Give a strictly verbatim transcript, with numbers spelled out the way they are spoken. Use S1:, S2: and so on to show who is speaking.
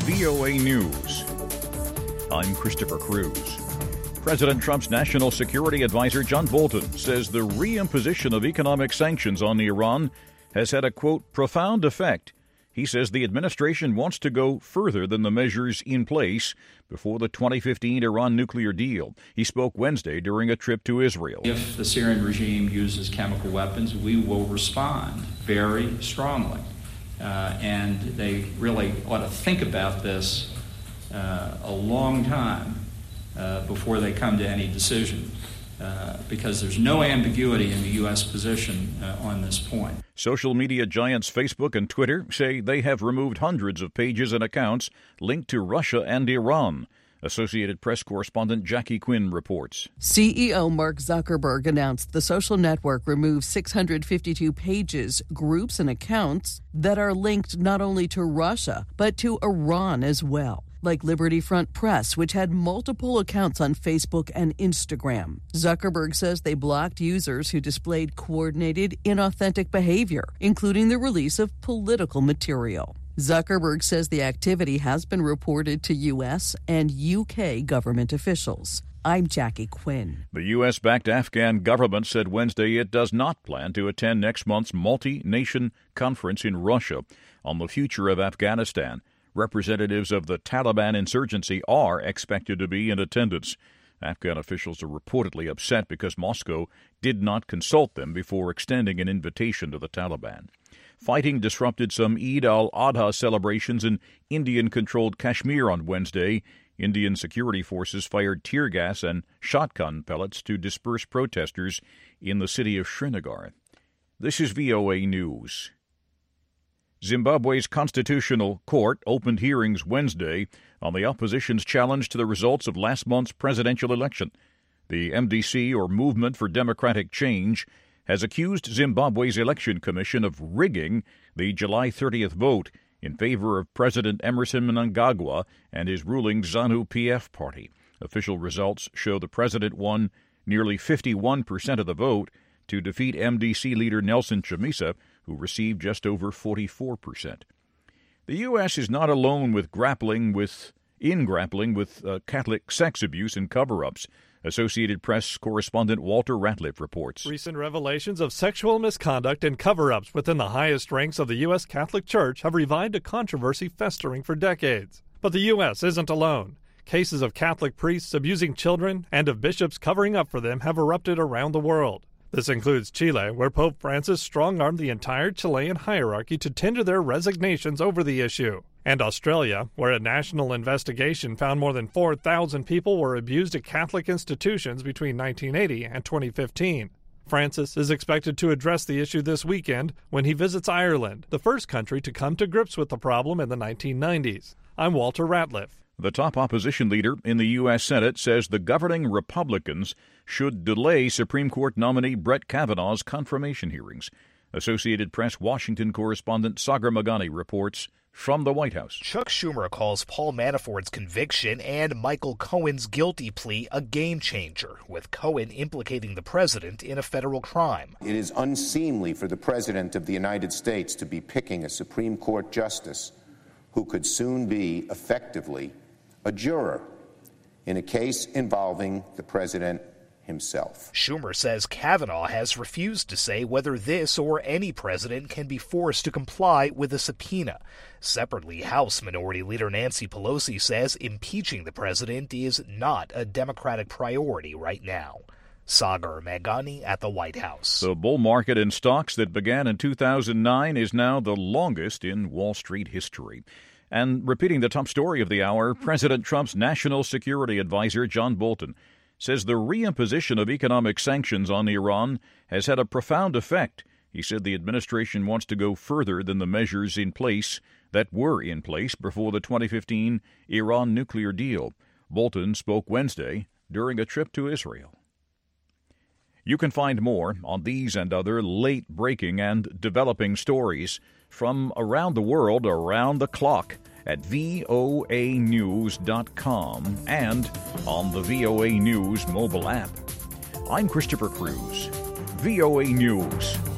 S1: V O A News. I'm Christopher Cruz. President Trump's National Security Advisor John Bolton says the reimposition of economic sanctions on Iran has had a, quote, profound effect. He says the administration wants to go further than the measures in place before the twenty fifteen Iran nuclear deal. He spoke Wednesday during a trip to Israel.
S2: If the Syrian regime uses chemical weapons, we will respond very strongly. Uh, and they really ought to think about this uh, a long time uh, before they come to any decision. Uh, because there's no ambiguity in the U S position uh, on this point.
S1: Social media giants Facebook and Twitter say they have removed hundreds of pages and accounts linked to Russia and Iran. Associated Press correspondent Jackie Quinn reports.
S3: C E O Mark Zuckerberg announced the social network removed six hundred fifty-two pages, groups, and accounts that are linked not only to Russia, but to Iran as well, like Liberty Front Press, which had multiple accounts on Facebook and Instagram. Zuckerberg says they blocked users who displayed coordinated, inauthentic behavior, including the release of political material. Zuckerberg says the activity has been reported to U S and U K government officials. I'm Jackie Quinn.
S1: The U S-backed Afghan government said Wednesday it does not plan to attend next month's multi-nation conference in Russia on the future of Afghanistan. Representatives of the Taliban insurgency are expected to be in attendance. Afghan officials are reportedly upset because Moscow did not consult them before extending an invitation to the Taliban. Fighting disrupted some Eid al-Adha celebrations in Indian-controlled Kashmir on Wednesday. Indian security forces fired tear gas and shotgun pellets to disperse protesters in the city of Srinagar. This is V O A News. Zimbabwe's Constitutional Court opened hearings Wednesday on the opposition's challenge to the results of last month's presidential election. The M D C, or Movement for Democratic Change, has accused Zimbabwe's Election Commission of rigging the July thirtieth vote in favor of President Emerson Mnangagwa and his ruling ZANU-P F party. Official results show the president won nearly fifty-one percent of the vote to defeat M D C leader Nelson Chamisa, who received just over forty-four percent. The U S is not alone with grappling with in grappling with uh, Catholic sex abuse and cover-ups. Associated Press correspondent Walter Ratliff reports.
S4: Recent revelations of sexual misconduct and cover-ups within the highest ranks of the U S Catholic Church have revived a controversy festering for decades. But the U S isn't alone. Cases of Catholic priests abusing children and of bishops covering up for them have erupted around the world. This includes Chile, where Pope Francis strong-armed the entire Chilean hierarchy to tender their resignations over the issue, and Australia, where a national investigation found more than four thousand people were abused at Catholic institutions between nineteen eighty and twenty fifteen. Francis is expected to address the issue this weekend when he visits Ireland, the first country to come to grips with the problem in the nineteen nineties. I'm Walter Ratliff.
S1: The top opposition leader in the U S Senate says the governing Republicans should delay Supreme Court nominee Brett Kavanaugh's confirmation hearings. Associated Press Washington correspondent Sagar Magani reports from the White House.
S5: Chuck Schumer calls Paul Manafort's conviction and Michael Cohen's guilty plea a game changer, with Cohen implicating the president in a federal crime.
S6: It is unseemly for the president of the United States to be picking a Supreme Court justice who could soon be effectively a juror in a case involving the president himself.
S5: Schumer says Kavanaugh has refused to say whether this or any president can be forced to comply with a subpoena. Separately, House Minority Leader Nancy Pelosi says impeaching the president is not a Democratic priority right now. Sagar Magani at the White House.
S1: The bull market in stocks that began in two thousand nine is now the longest in Wall Street history. And repeating the top story of the hour, President Trump's National Security Advisor John Bolton says the reimposition of economic sanctions on Iran has had a profound effect. He said the administration wants to go further than the measures in place that were in place before the twenty fifteen Iran nuclear deal. Bolton spoke Wednesday during a trip to Israel. You can find more on these and other late-breaking and developing stories from around the world, around the clock, at V O A news dot com and on the V O A News mobile app. I'm Christopher Cruz, V O A News.